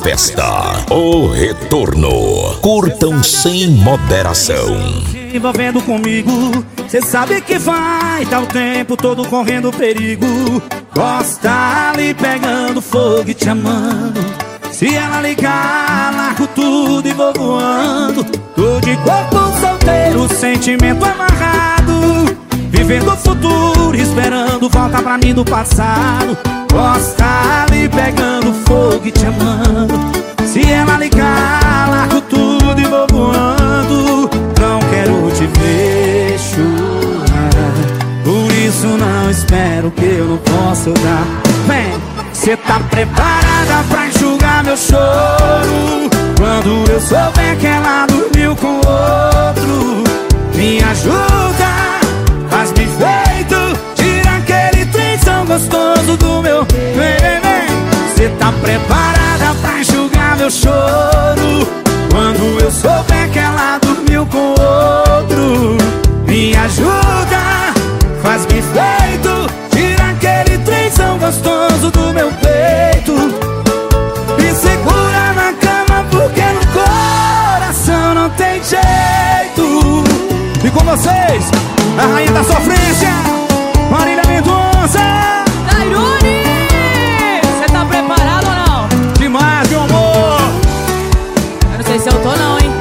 festa. O retorno. Curtam sem moderação. Envolvendo comigo, cê sabe que vai tá o tempo todo correndo perigo. Gosta ali pegando fogo e te amando. Se ela ligar, largo tudo e vou voando. Tô de corpo solteiro, sentimento amarrado, vivendo o futuro, esperando volta pra mim do passado. Gosta ali pegando fogo e te amando. Se ela ligar, largo tudo e vou voando. Não quero te ver chorar, por isso não espero que eu não possa dar. Vem, cê tá preparada pra enxugar meu choro quando eu souber que ela dormiu com outro? Me ajuda, faz bem feito, tira aquele trenzão gostoso do meu. Vem, vem, vem. Cê tá preparada pra enxugar meu choro quando eu souber que ela dormiu com outro? Me ajuda, faz bem feito, tira aquele trenzão gostoso do meu peito. Me segura na cama porque no coração não tem jeito. E com vocês, a rainha da sofrência, Marília Mendonça. Tairone, cê tá preparado ou não? Demais, meu amor. Eu não sei se eu tô não, hein?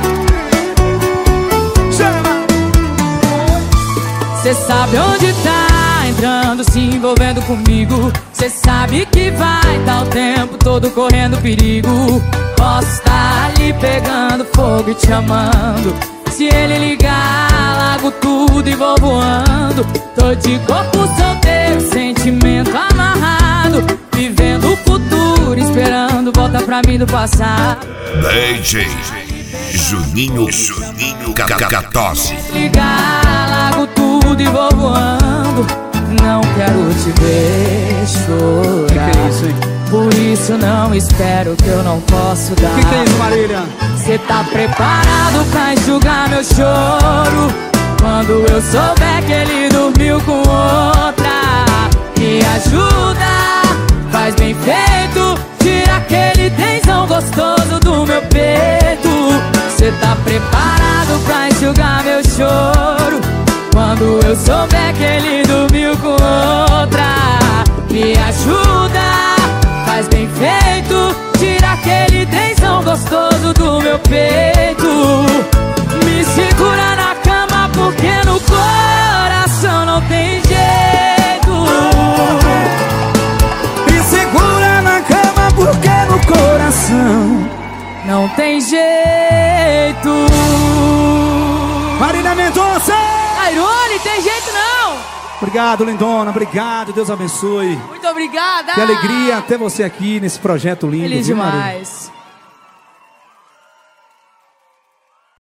Chama. Cê sabe onde tá entrando, se envolvendo comigo. Cê sabe que vai tá o tempo todo correndo perigo. Posso estar ali pegando fogo e te amando. Se ele ligar, largo tudo e vou voando. Tô de corpo solteiro, sentimento amarrado, vivendo o futuro, esperando volta pra mim do passado. DJ Juninho Cacatosse. Ligar, largo tudo e vou voando. Não quero te ver chorar, Que é isso, hein? por isso não espero que eu não posso dar. Que é isso, Marília? Cê tá preparado pra enxugar meu choro quando eu souber que ele dormiu com outra? Me ajuda, faz bem feito, tira aquele tensão gostoso do meu peito. Cê tá preparado pra enxugar meu choro quando eu souber que ele dormiu com outra? Me ajuda, faz bem feito, tira aquele tensão gostoso do meu peito. Me segura na cama porque no coração não tem jeito. Me segura na cama porque no coração não tem jeito. Marília Mendonça. Tairone, tem jeito não. Obrigado, lindona, obrigado, Deus abençoe. Muito obrigada. Que alegria ter você aqui nesse projeto lindo. Feliz viu, Marília? demais.